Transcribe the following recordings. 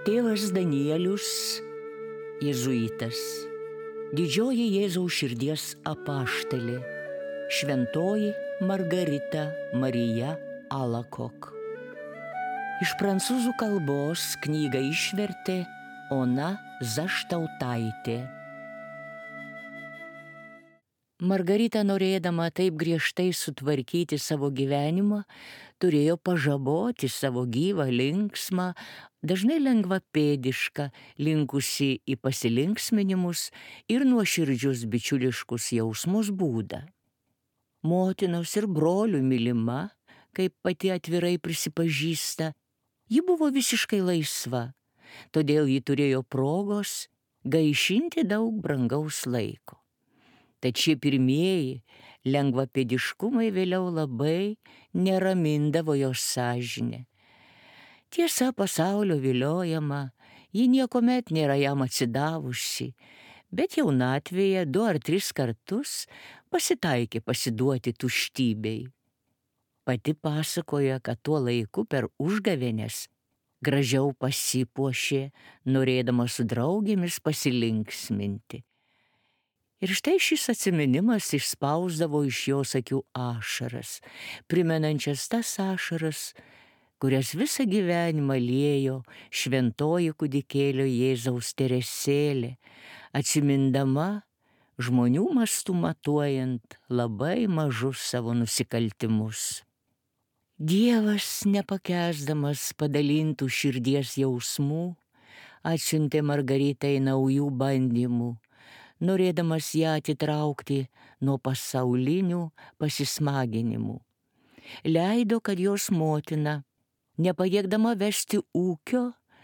Tėvas Danielius, jėzuitas, didžioji Jėzaus širdies apaštalė, šventoji Margarita Marija Alacoque. Iš prancūzų kalbos knygą išvertė Ona Zaštautaitė. Margarita, norėdama taip griežtai sutvarkyti savo gyvenimą, turėjo pažaboti savo gyvą, linksmą, dažnai lengvapėdišką, linkusi į pasilinksminimus ir nuoširdžius bičiuliškus jausmus būdą. Motinos ir brolių mylima, kaip pati atvirai prisipažįsta, ji buvo visiškai laisva, todėl ji turėjo progos gaišinti daug brangaus laiko. Tad šie pirmieji lengvapėdiškumai vėliau labai neramindavo jos sąžinę. Tiesa, pasaulio viliojama, ji niekuomet nėra jam atsidavusi, bet jaunatvėje 2 ar 3 kartus pasitaikė pasiduoti tuštybei. Pati pasakoja, kad tuo laiku per užgavėnes gražiau pasipuošė, norėdama su draugėmis pasilinksminti. Ir štai šis atsiminimas išspausdavo iš jos akių ašaras, primenančias tas ašaras, kurias visą gyvenimą liejo šventoji kūdikėlio Jėzaus Teresėlė, atsimindama žmonių mastų matuojant labai mažus savo nusikaltimus. Dievas, nepakęsdamas padalintų širdies jausmų, atsiuntė Margaritai naujų bandymų, norėdamas ją atitraukti nuo pasaulinių pasismaginimų. Leido, kad jos motina, nepajėgdama vesti ūkio,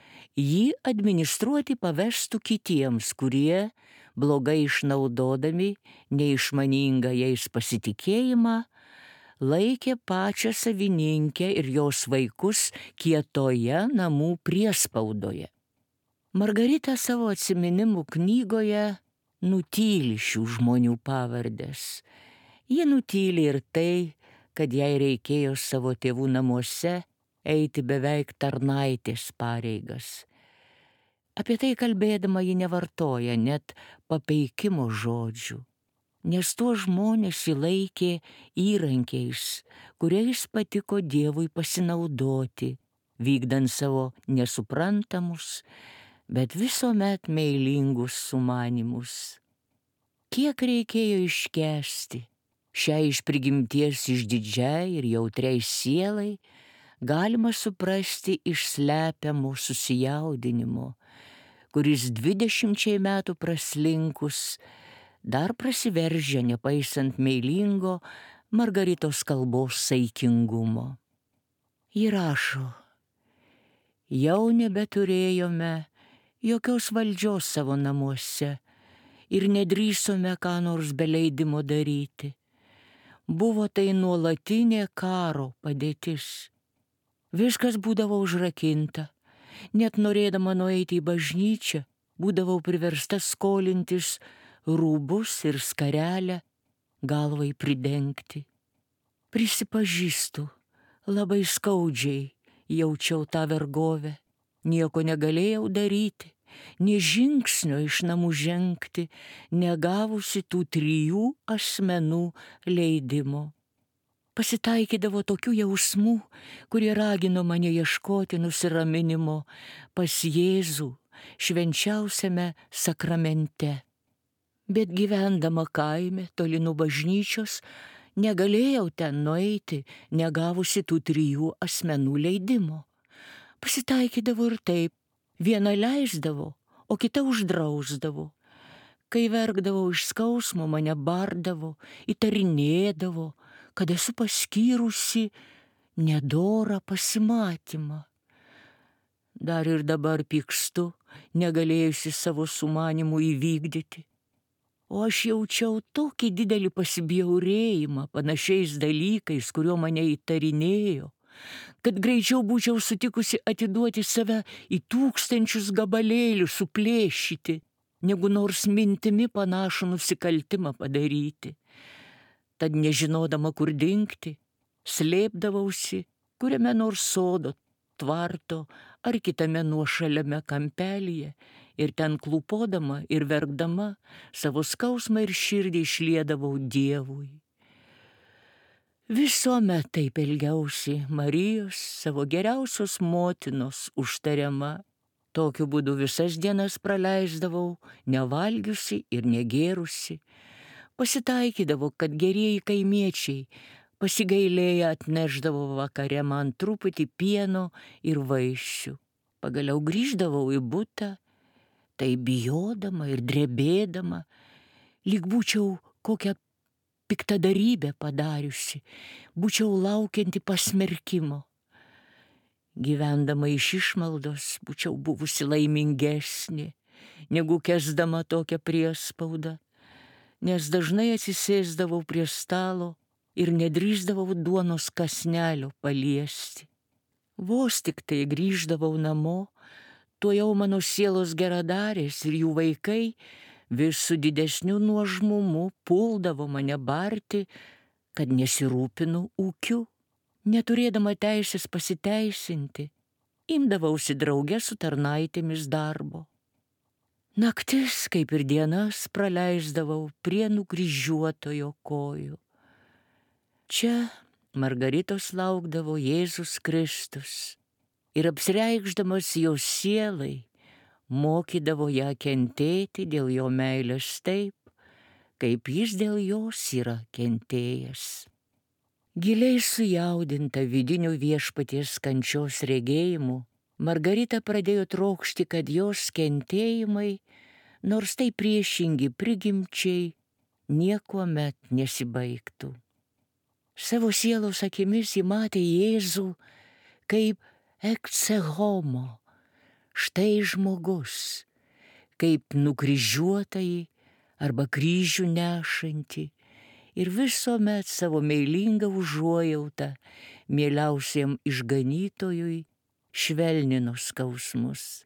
jį administruoti pavestų kitiems, kurie, blogai išnaudodami neišmaningą jais pasitikėjimą, laikė pačią savininkę ir jos vaikus kietoje namų priespaudoje. Margarita savo atsiminimų knygoje nutyli šių žmonių pavardės. Ji nutyli ir tai, kad jai reikėjo savo tėvų namuose eiti beveik tarnaitės pareigas. Apie tai kalbėdama ji nevartoja net papeikimo žodžių, nes tuo žmonės įlaikė įrankiais, kuriais patiko Dievui pasinaudoti, vykdant savo nesuprantamus, bet visuomet meilingus sumanymus. Kiek reikėjo iškęsti šiai iš prigimties išdidžiai ir jautriai sielai, galima suprasti iš slepiamo susijaudinimo, kuris 20 metų praslinkus dar prasiveržia nepaisant meilingo Margaritos kalbos saikingumo. Ji rašo: jau nebeturėjome jokios valdžios savo namuose ir nedrįsome ką nors be leidimo daryti. Buvo tai nuolatinė karo padėtis. Viskas būdavo užrakinta, net norėdama nueiti į bažnyčią, būdavau priversta skolintis rūbus ir skarelę galvai pridengti. Prisipažįstu, labai skaudžiai jaučiau tą vergovę. Nieko negalėjau daryti, nė žingsnio iš namų žengti, negavusi tų 3 asmenų leidimo. Pasitaikydavo tokių jausmų, kurie ragino mane ieškoti nusiraminimo pas Jėzų švenčiausiame sakramente. Bet gyvendama kaime, toli nuo bažnyčios, negalėjau ten nueiti, negavusi tų 3 asmenų leidimo. Pasitaikydavo ir taip, viena leisdavo, o kita uždrausdavo. Kai verkdavau iš skausmo, mane bardavo, įtarinėdavo, kad esu paskyrusi nedorą pasimatymą. Dar ir dabar pykstu, negalėjusi savo sumanimų įvykdyti. O aš jaučiau tokį didelį pasibjaurėjimą panašiais dalykais, kuriuo mane įtarinėjo, kad greičiau būčiau sutikusi atiduoti save į 1000 gabalėlių suplėšyti, negu nors mintimi panašų nusikaltimą padaryti. Tad nežinodama, kur dingti, slėpdavausi kuriame nors sodo tvarto ar kitame nuošaliame kampelyje ir ten klūpodama ir verkdama savo skausmą ir širdį išliedavau Dievui. Visuomet taip elgiausi Marijos, savo geriausios motinos užtariama. Tokiu būdu visas dienas praleisdavau, nevalgiusi ir negėrusi. Pasitaikydavo, kad gerieji kaimiečiai pasigailėję atnešdavo vakare man truputį pieno ir vaisių. Pagaliau grįždavau į butą, tai bijodama ir drebėdama, lyg būčiau kokią piktadarybę padariusi, būčiau laukianti pasmerkimo. Gyvendama iš išmaldos būčiau buvusi laimingesnė, negu kesdama tokią priespaudą, nes dažnai atsisėsdavau prie stalo ir nedrįsdavau duonos kąsnelio paliesti. Vos tik tai grįždavau namo, tuojau mano sielos geradarės ir jų vaikai vis su didesniu nuožmumu puldavo mane barti, kad nesirūpinu ūkiu. Neturėdama teisės pasiteisinti, imdavausi drauge su tarnaitėmis darbo. Naktis, kaip ir dienas, praleisdavau prie nukryžiuotojo kojų. Čia Margaritos laukdavo Jėzus Kristus ir apsireikšdamas jos sielai, mokydavo ją kentėti dėl jo meilės taip, kaip jis dėl jos yra kentėjęs. Giliai sujaudinta vidinių Viešpaties kančios regėjimu, Margarita pradėjo trokšti, kad jos kentėjimai, nors tai priešingi prigimčiai, niekuomet nesibaigtų. Savo sielos akimis ji matė Jėzų kaip ecce homo, štai žmogus, kaip nukryžiuotąjį arba kryžių nešantį, ir visuomet savo meilingą užuojautą mieliausiam išganytojui švelnino skausmus.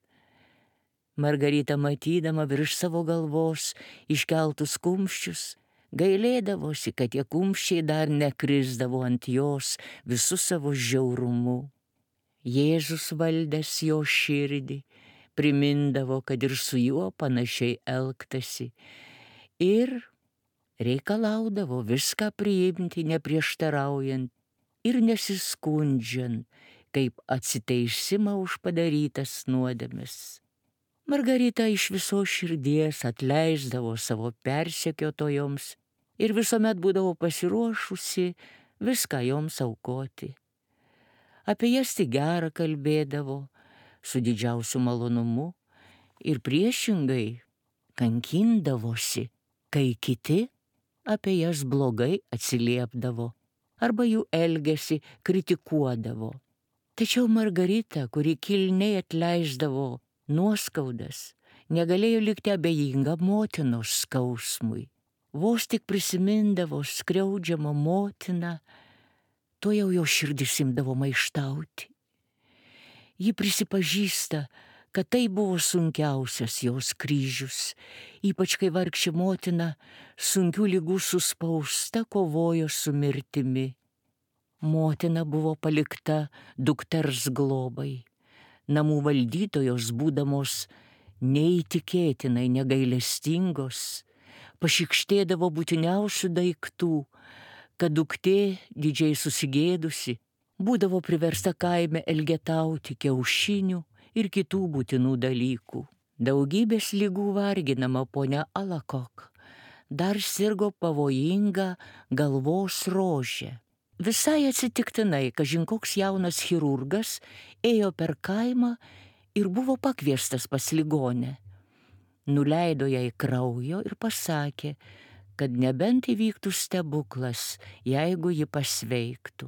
Margarita, matydama virš savo galvos iškeltus kumščius, gailėdavosi, kad tie kumščiai dar nekrisdavo ant jos visų savo žiaurumu. Jėzus valdęs jo širdį primindavo, kad ir su juo panašiai elgtasi ir reikalaudavo viską priimti neprieštaraujant ir nesiskundžiant, kaip atsiteisimą už padarytas nuodėmes. Margarita iš visos širdies atleisdavo savo persekiotojoms ir visuomet būdavo pasiruošusi viską joms aukoti. Apie jas tik gerą kalbėdavo su didžiausiu malonumu ir priešingai kankindavosi, kai kiti apie jas blogai atsiliepdavo arba jų elgesį kritikuodavo. Tačiau Margarita, kuri kilniai atleisdavo nuoskaudas, negalėjo likti abejinga motinos skausmui. Vos tik prisimindavo skriaudžiamą motiną, tuojau jo širdis imdavo maištauti. Ji prisipažįsta, kad tai buvo sunkiausias jos kryžius, ypač kai vargšė motina sunkių ligų suspausta kovojo su mirtimi. Motina buvo palikta dukters globai. Namų valdytojos, būdamos neįtikėtinai negailestingos, pašikštėdavo būtiniausių daiktų, kad duktė, didžiai susigėdusi, būdavo priversta kaime elgetauti kiaušinių ir kitų būtinų dalykų. Daugybės ligų varginama ponia Alakok dar sirgo pavojinga galvos rožė. Visai atsitiktinai, kažin koks jaunas chirurgas ėjo per kaimą ir buvo pakviestas pas ligonę. Nuleido jai kraujo ir pasakė, kad nebent įvyktų stebuklas, jeigu ji pasveiktų.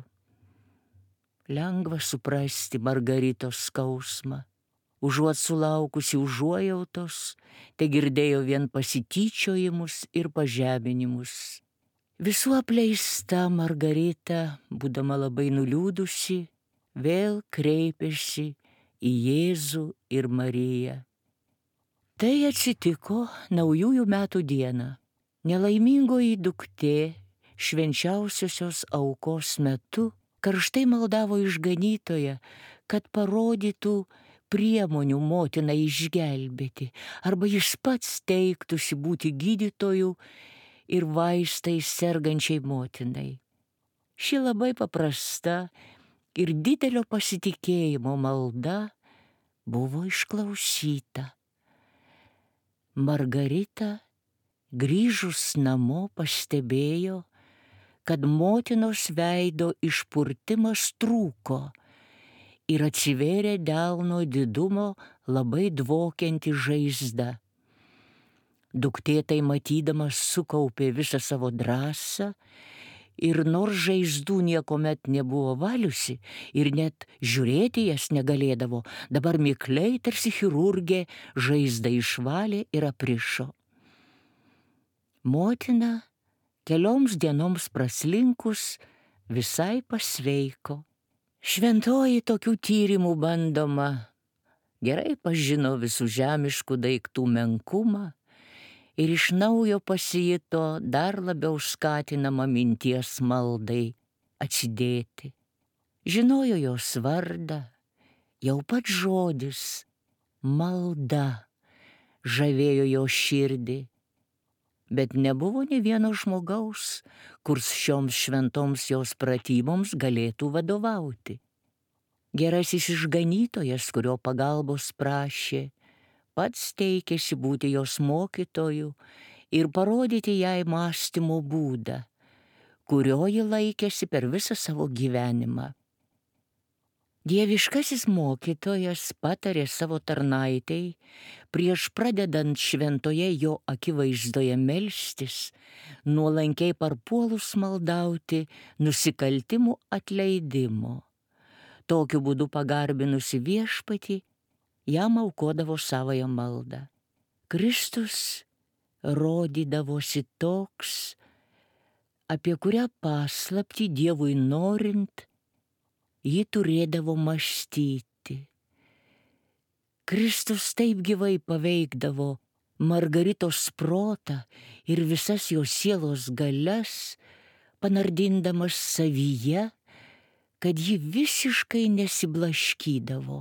Lengva suprasti Margaritos skausmą. Užuot sulaukusi užuojautos, te girdėjo vien pasityčiojimus ir pažeminimus. Visų apleista Margarita, būdama labai nuliūdusi, vėl kreipėsi į Jėzų ir Mariją. Tai atsitiko naujųjų metų dieną. Nelaimingoji duktė švenčiausiosios aukos metu karštai maldavo išganytoją, kad parodytų priemonių motiną išgelbėti, arba jis pats teiktųsi būti gydytoju ir vaistais sergančiai motinai. Ši labai paprasta ir didelio pasitikėjimo malda buvo išklausyta. Margarita, grįžus namo, pastebėjo, kad motinos veido išpurtimas trūko ir atsivėrė delno didumo labai dvokianti žaizda. Duktė tai matydamas sukaupė visą savo drąsą ir nors žaizdų niekomet nebuvo valiusi ir net žiūrėti jas negalėdavo, dabar mikliai tarsi chirurgė žaizdą išvalė ir aprišo. Motina kelioms dienoms praslinkus visai pasveiko. Šventoji tokių tyrimų bandoma, gerai pažino visų žemiškų daiktų menkumą ir iš naujo pasijuto dar labiau skatinama minties maldai atsidėti. Žinojo jos vardą, jau pats žodis malda žavėjo jo širdį, bet nebuvo nė vieno žmogaus, kurs šioms šventoms jos pratyboms galėtų vadovauti. Gerasis išganytojas, kurio pagalbos prašė, pats teikėsi būti jos mokytoju ir parodyti jai mąstymo būdą, kurio ji laikėsi per visą savo gyvenimą. Dieviškasis mokytojas patarė savo tarnaitei, prieš pradedant šventoje jo akivaizdoje melstis, nuolankiai parpuolus maldauti nusikaltimų atleidimo. Tokiu būdu pagarbinusi viešpatį, jam aukodavo savąją maldą. Kristus rodydavosi toks, apie kurią paslaptį Dievui norint, ji turėdavo mąstyti. Kristus taip gyvai paveikdavo Margaritos protą ir visas jos sielos galias, panardindamas savyje, kad ji visiškai nesiblaškydavo.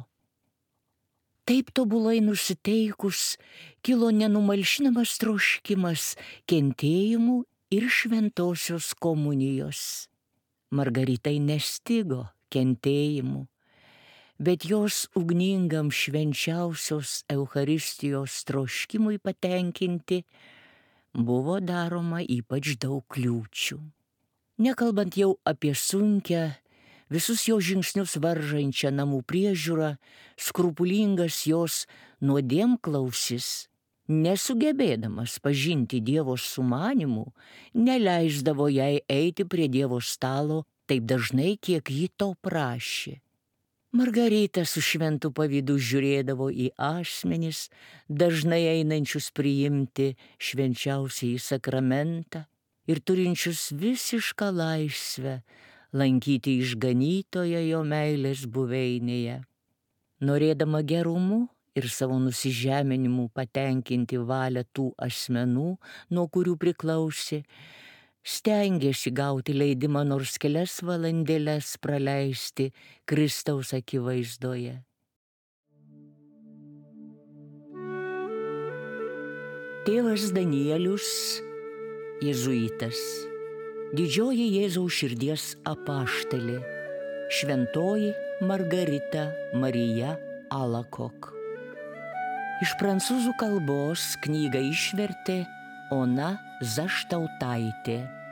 Taip tobulai nusiteikus kilo nenumalšinamas troškimas kentėjimų ir šventosios komunijos. Margaritai nestigo kentėjimų, bet jos ugningam švenčiausios Eucharistijos troškimui patenkinti buvo daroma ypač daug kliūčių. Nekalbant jau apie sunkią, visus jo žingsnius varžančią namų priežiūrą, skrupulingas jos nuodėmklausis, nesugebėdamas pažinti Dievo sumanimų, neleisdavo jai eiti prie Dievo stalo taip dažnai, kiek ji to prašė. Margarita su šventu pavydu žiūrėdavo į asmenis, dažnai einančius priimti švenčiausiąjį sakramentą ir turinčius visišką laisvę lankyti išganytoją jo meilės buveinėje. Norėdama gerumu ir savo nusižeminimu patenkinti valią tų asmenų, nuo kurių priklausė, stengėsi gauti leidimą nors kelias valandėles praleisti Kristaus akivaizdoje. Tėvas Danielius, jėzuitas, didžioji Jėzaus širdies apaštalė, šventoji Margarita Marija Alacoque. Iš prancūzų kalbos knygą išvertė Ona Zaštautaitė.